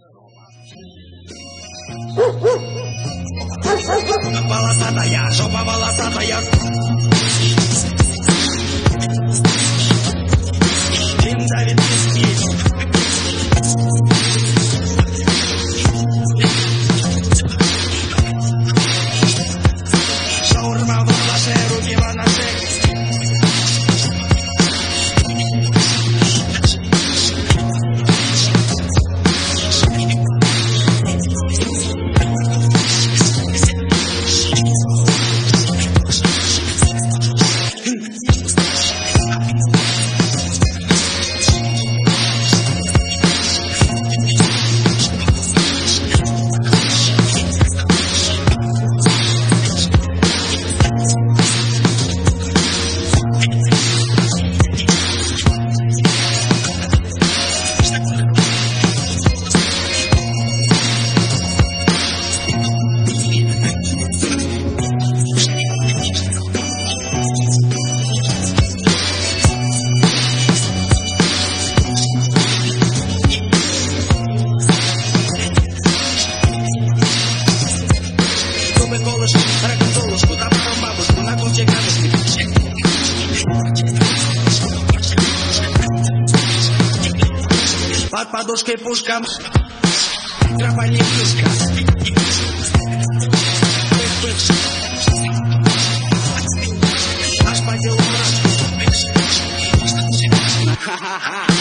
Волосатая, жопа волосатая. Дым давит виски. Шаурма в лаше, руки в анаше. Рок-н-роллушку, топором бабушку, на куче камушки. Под подушкой пушка, тропа не плюшка. Аж по делу мрак.